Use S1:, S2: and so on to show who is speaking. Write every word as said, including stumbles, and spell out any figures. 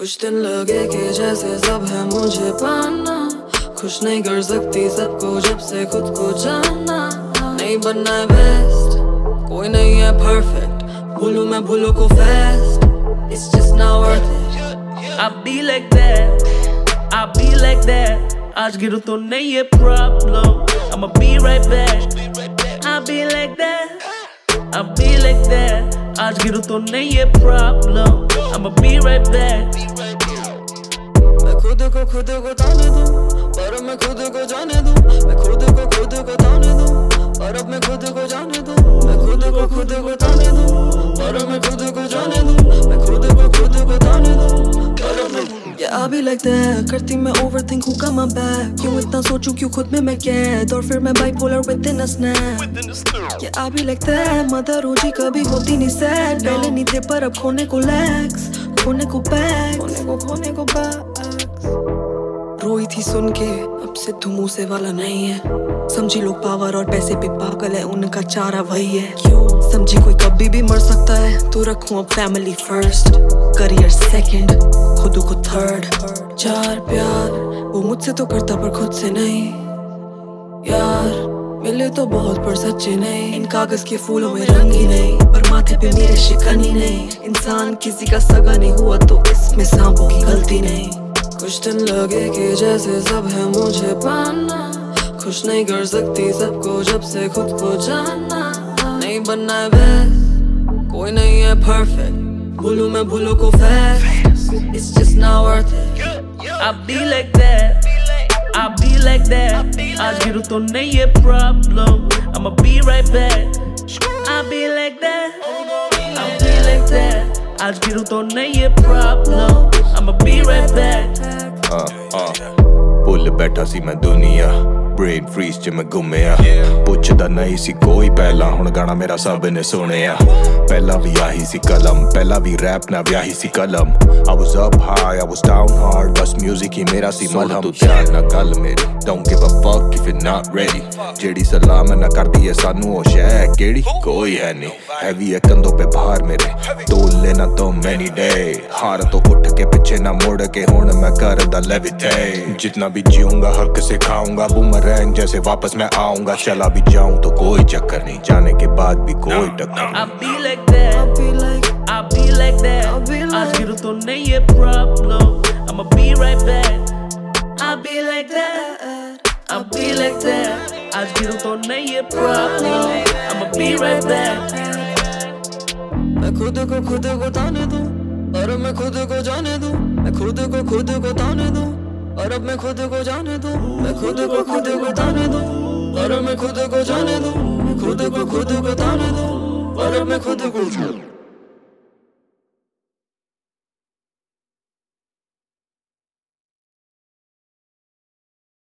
S1: कुछ दिन लगे कि जैसे सब है मुझे पाना, खुश नहीं कर सकती सबको जब से खुद को जानना। नहीं बनना है बेस्ट, कोई नहीं है परफेक्ट, भूलूं मैं भूलों को fast, it's just not worth it।
S2: I be like that, I be like that, आज गिरूं तो नहीं है problem, I'ma be right back। I be like that, I be like that, आज गिरूं तो नहीं है problem, I'ma be right back।
S1: मैं खुद को खुद को ताने दूं, पर मैं खुद को जाने दूं। मैं खुद को खुद को ताने दूं, पर अब मैं खुद को जाने दूं। मैं खुद को खुद को ताने दूं, पर मैं खुद को जाने दूं। मैं खुद को खुद को ताने दूं, पर अब मैं Yeah, I be like that, करती मैं overthink who got my back। क्यों इतना सोचूं क्यों खुद में मैं कैद, और फिर मैं bipolar within a snap। Yeah, I be like that, mother Rosy कभी होती नहीं sad। पहले नहीं थे पर अब खोने को legs, खोने को bags, खोने को खोने को bags। रोई थी सुन के अब से तू मुंह से वाला नहीं है, समझी लोग पावर और पैसे पे पागल है, उनका चारा वही है। क्यों समझी कोई कभी भी मर सकता है, तो रखूं अब फैमिली फर्स्ट, करियर सेकंड, खुद को थर्ड। चार प्यार वो मुझसे तो करता पर खुद से नहीं यार, मिले तो बहुत पर सच्चे नहीं। इन कागज के फूलों में रंग ही नहीं, पर माथे पे मेरे शिकन ही नहीं। इंसान किसी का सगा नहीं हुआ तो इसमें सांपों की गलती नहीं। कुछ दिन लगे कि जैसे सब है मुझे पाना, खुश नहीं कर सकती सबको जब से खुद को जानना। नहीं बनना है बेस्ट, कोई नहीं है परफेक्ट, भूलूं मैं भूलों को fast, it's just not worth it।
S2: I be like that, I be like that, आज गिरूं तो नहीं है problem, I'ma be right back। I be like that, I be like that, आज गिरूं तो नहीं है problem, I'ma be right back।
S3: Uh, uh, भुल बैठा सी मैं दुनिया, ब्रेन फ्रीज च मैं गुम्मिया, पुछदा नहीं सी कोई पहला, हुण गाना मेरा सब ने सुनिया। पहला भी आही सी कलम, पहला भी रैप ना व्याही सी कलम। I was up high, I was down hard, बस म्यूजिक ही मेरा सी मलहम। तू ध्यान ना गल मेरी, don't give a fuck if you're not ready। जेड़ी सलाह मैं ना कर दी है सानू ओ शै केड़ी, कोई है नहीं। हैवी है कंधों पे भार मेरे, तोल लेना तो many day। हार तो उठ के पीछे ना मुड़ के, हुण मैं करदा levitate। जितना भी जीऊंगा हक से खाऊंगा, बूमरैंग जैसे वापस मैं आऊंगा। चला भी जाऊं तो कोई चक्कर नहीं, जाने के बाद भी कोई टक्कर नहीं।
S2: I be like that, I be like, I be like that, आज गिरूं तो नहीं है problem, I'ma be right back। I be like that, I be like that, आज गिरूं तो नहीं है problem, I'ma be right back।
S1: मैं खुद को खुद को ताने दूं, और मैं खुद को जाने दूं। मैं खुद को खुद को ताने दूं, और अब मैं खुद को जाने दूं। मैं खुद को खुद को ताने दूं, और मैं खुद को जाने दूं। मैं खुद को खुद को ताने दूं, और अब मैं खुद को